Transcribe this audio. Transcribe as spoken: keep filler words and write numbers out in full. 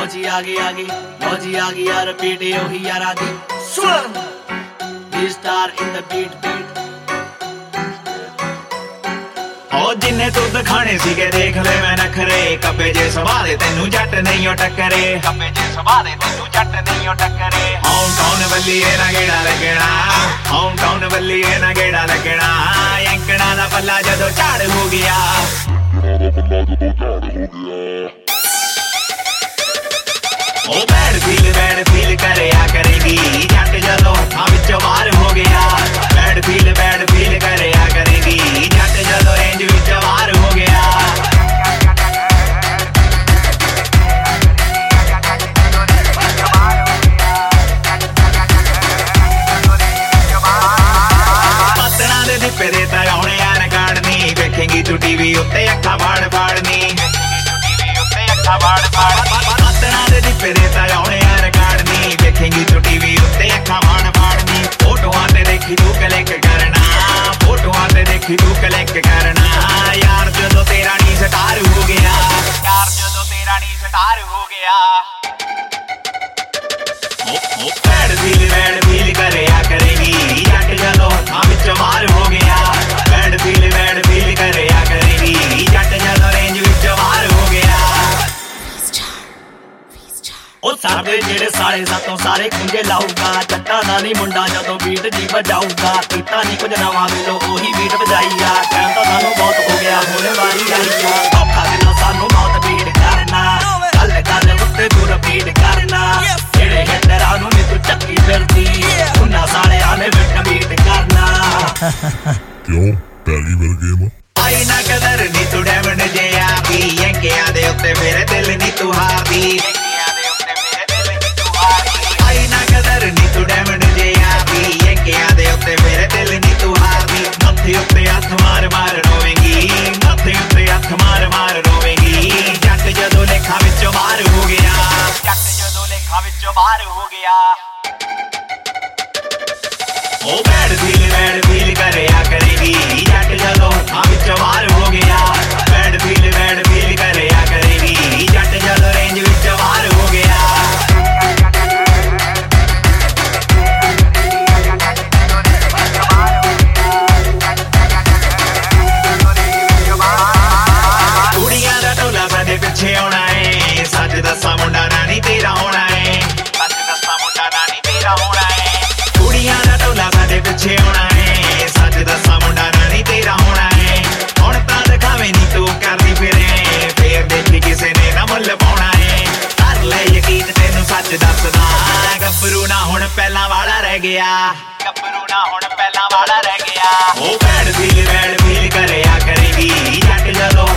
जी आ गई आ गई लो जी आ गई यार रिपीट ओही यारा दी सुन वी star in the beat beat जिन्ने तू दिखाने सीगे देख ले मैं नखरे कब्बे जे सवारे तेनू जट नहीं ओ टक्करे कब्बे जे सवारे तेनू जट नहीं ओ टक्करे हाउन टाउन बल्लीए ना गेड़ा लगना हाउन टाउन बल्लीए ना गेड़ा लगना एंकड़ा दा पल्ला जदों झाड़ हो गया ओ बैड फील बैड फील करे आ करेगी जट जदों हां विचों बाहर हो गया बैड फील बैड फील करे आ करेगी जट जदों रेंज विचों बाहर हो गया पत्तना दे दिपे दे तगौने आ नकाड़नी वेखेंगी तू टीवी उत्ते अखा फाड़ फाड़नी अखा फाड़ फाड़ पत्तना दे दिपे दे तगौने आ नकाड़नी वेखेंगी तू टीवी उत्ते अखा फाड़ फाड़नी फोटोआं ते देखी तू क्लिक करना फोटोआं ते देखी तू क्लिक करना यार जदों तेरा नी स्टार हो गया यार जदों तेरा नी स्टार हो गया ओ ओ बैड फील बैड फील करे आ करेगी जट जदों हां विचों बाहर हो गया बैड फील बैड फील करे आ करेगी जट जदों रेंज विचों बाहर हो गया ओ साडे जेड़े साले सातों सारे कुंजे लाऊगा जट्टा दा नहीं मुंडा जदों बीट जी बजाऊगा कीता नहीं कुछ नवा मिलो ओही बीट बजाईया टाइम तो सानू बहुत हो गया होने वाली आईया औखा दिना सानू बहुत बीट करना गल गल उत्ते तू रिपीट करना जेड़े हेटरां नू नी तू चक्की फिरदी उन्हां सालेआं ने विट बीट करना क्यों पहली बार गेम आई ना कदर नी तू डायमंड जे आवी एंकियां दे उत्ते मेरे दिल नी तू हारदी नी तू डायमंड जे आवी एंकियां दे उत्ते मेरे दिल नी तू हारदी मत्थे उत्ते हथ मार मार रोवेंगी मत्थे उत्ते हथ मार मार रोवेंगी जट जदों लेखा विचों बाहर हो गया जट जदों लेखा विचों बाहर हो गया ओ बैड फील बैड फील करे आ करेगी जट जदों हां विचों बाहर हो गया बैड फील बैड फील करे आ करेगी जट जदों रेंज विचों बाहर हो गया पिछे आना है सच दसा मुंडा रानी तेरा होना है सच दसा मुंडा रानी तेरा होना है कुड़ियां दा टोला साडे पिछे आना है सच दसा मुंडा रानी तेरा होना है हुण तां दिखावे नी तू करदी फिरे फेर देखी किसे ने ना मुल पाउणा है कर ले यकीन तेनू सच दसदा गब्बरू ना हुण पहला वाला रह गया गब्बरू ना हुण पहला वाला रह गया ओ बैड फील बैड फील करे आ करेगी जट जदों